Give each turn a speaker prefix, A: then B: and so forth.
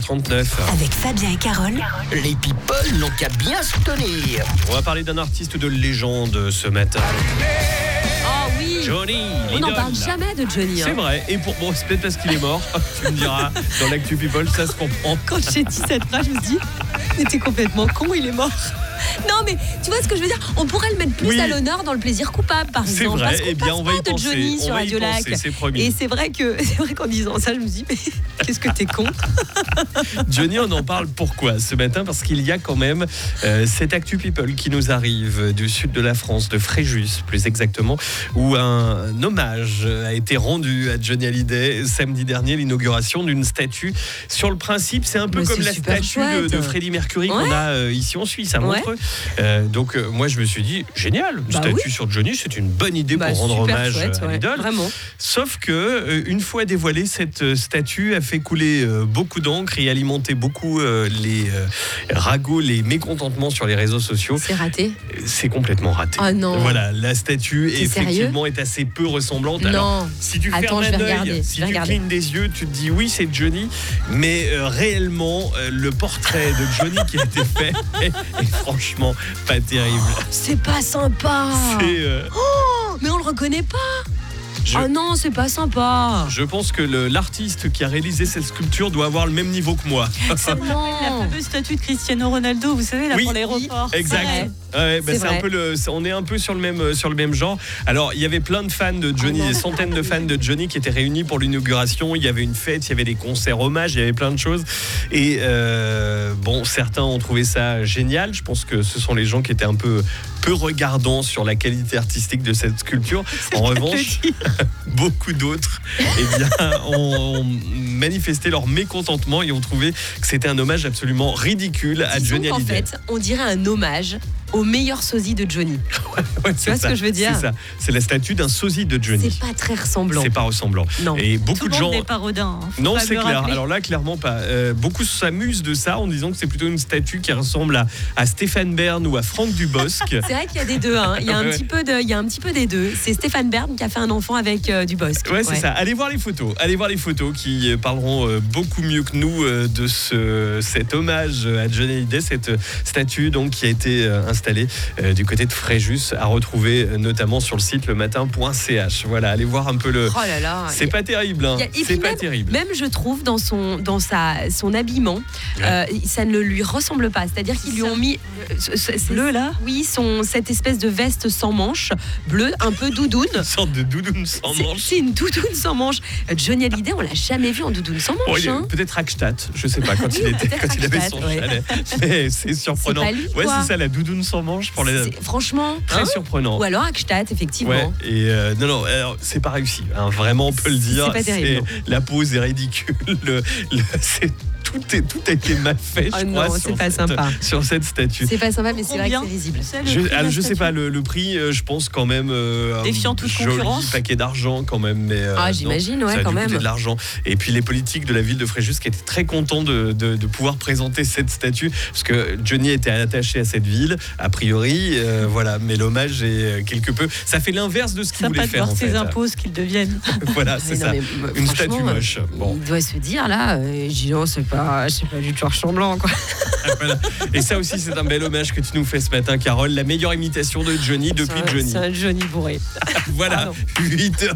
A: 39.
B: Avec Fabien et Carole.
C: Les people n'ont qu'à bien se tenir.
A: On va parler d'un artiste de légende ce matin.
B: Oh oui.
A: Johnny.
B: On n'en parle jamais de Johnny.
A: C'est vrai. Et pour bon, c'est peut-être parce qu'il est mort. Tu me diras, dans l'actu people, ça se comprend.
B: Quand j'ai dit cette phrase, je me suis dit, il était complètement con, il est mort. Non mais tu vois ce que je veux dire, on pourrait le mettre plus à l'honneur dans le plaisir coupable par exemple.
A: C'est vrai,
B: parce qu'on
A: eh bien, on va y
B: passe pas de
A: penser.
B: Johnny sur Radio Lac.
A: C'est promis.
B: Et c'est vrai qu'en disant ça, je me dis mais qu'est-ce que t'es con.
A: Johnny, on en parle pourquoi ce matin? Parce qu'il y a quand même cette actu people qui nous arrive du sud de la France, de Fréjus plus exactement, où un hommage a été rendu à Johnny Hallyday samedi dernier, l'inauguration d'une statue. Sur le principe, c'est un peu comme la statue de Freddie Mercury qu'on a ici en Suisse, à Montreux. Donc moi je me suis dit génial, une statue sur Johnny, c'est une bonne idée pour rendre hommage à l'idole. Sauf que une fois dévoilée, cette statue a fait couler beaucoup d'encre et alimenter beaucoup les ragots, les mécontentements sur les réseaux sociaux.
B: C'est raté.
A: C'est complètement raté.
B: Oh non.
A: Voilà, la statue effectivement est assez peu ressemblante.
B: Non.
A: Alors, si tu fermes un œil, si tu clignes des yeux, tu te dis oui c'est Johnny, mais réellement le portrait de Johnny qui a été fait est franchement pas terrible.
B: C'est pas sympa. Mais on le reconnaît pas. Oh non, c'est pas sympa.
A: Je pense que l'artiste qui a réalisé cette sculpture doit avoir le même niveau que moi.
B: Non.
D: La fameuse statue de Cristiano Ronaldo, vous savez, là pour l'aéroport.
A: Exact. C'est un peu on est un peu sur le même genre. Alors, il y avait plein de fans de Johnny, des centaines de fans de Johnny qui étaient réunis pour l'inauguration. Il y avait une fête, il y avait des concerts hommages, il y avait plein de choses. Et certains ont trouvé ça génial. Je pense que ce sont les gens qui étaient un peu regardants sur la qualité artistique de cette sculpture. En revanche, beaucoup d'autres ont manifesté leur mécontentement et ont trouvé que c'était un hommage absolument ridicule à Johnny Hallyday.
B: En fait, on dirait un hommage au meilleur sosie de Johnny.
A: Tu vois
B: ce que je veux dire?
A: C'est ça. C'est la statue d'un sosie de Johnny.
B: C'est pas très ressemblant.
A: C'est pas ressemblant.
B: Non.
A: Et beaucoup de gens.
D: Tout le monde n'est pas rodin.
A: Non, c'est clair. Alors là, clairement pas. Beaucoup s'amusent de ça en disant que c'est plutôt une statue qui ressemble à Stéphane Bern ou à Franck Dubosc.
B: C'est vrai qu'il y a des deux. Il y a un petit peu des deux. C'est Stéphane Bern qui a fait un enfant avec Dubosc.
A: Ouais, c'est ça. Allez voir les photos qui parleront beaucoup mieux que nous de cet hommage à Johnny Hallyday, cette statue donc qui a été installée du côté de Fréjus, à retrouver notamment sur le site lematin.ch. Voilà, allez voir un peu
B: Oh là là.
A: C'est pas terrible, hein. C'est pas terrible.
B: Même je trouve dans son habillement, ça ne lui ressemble pas. C'est-à-dire qu'ils lui ont mis
D: bleu là.
B: Oui, cette espèce de veste sans manches, bleu, un peu doudoune.
A: Une sorte de doudoune sans manches.
B: C'est une doudoune sans manches. Johnny Hallyday, on l'a jamais vu en doudoune sans manches.
A: Peut-être Rackstatt, je sais pas, quand il avait son chalet. Mais c'est surprenant.
B: C'est pas lui,
A: c'est ça, la doudoune sans manches pour les.
B: Franchement,
A: très surprenant.
B: Ou alors Rackstatt, effectivement.
A: Ouais, et non, alors, c'est pas réussi. Hein, vraiment, on peut le dire.
B: C'est pas terrible.
A: La pose est ridicule. Tout a été mal fait, je crois.
B: Non, c'est pas sympa.
A: Sur cette statue.
B: C'est pas sympa, mais c'est vrai que c'est risible.
A: Je sais pas, le prix, je pense quand même.
D: Défiant toute
A: joli
D: concurrence.
A: Paquet d'argent quand même. Mais,
B: j'imagine,
A: ça a
B: quand
A: dû
B: même.
A: coûter de l'argent. Et puis les politiques de la ville de Fréjus qui étaient très contents de pouvoir présenter cette statue, parce que Johnny était attaché à cette ville, a priori. Mais l'hommage est quelque peu. Ça fait l'inverse de ce qu'il voulait faire.
D: Ça pas de ses impôts qu'ils deviennent.
A: Voilà, c'est ça. Une statue moche. Bon.
B: Il doit se dire là, c'est pas du tout ressemblant, quoi.
A: Voilà. Et ça aussi, c'est un bel hommage que tu nous fais ce matin, Carole. La meilleure imitation de Johnny depuis Johnny.
B: C'est un Johnny bourré.
A: Voilà, 8h.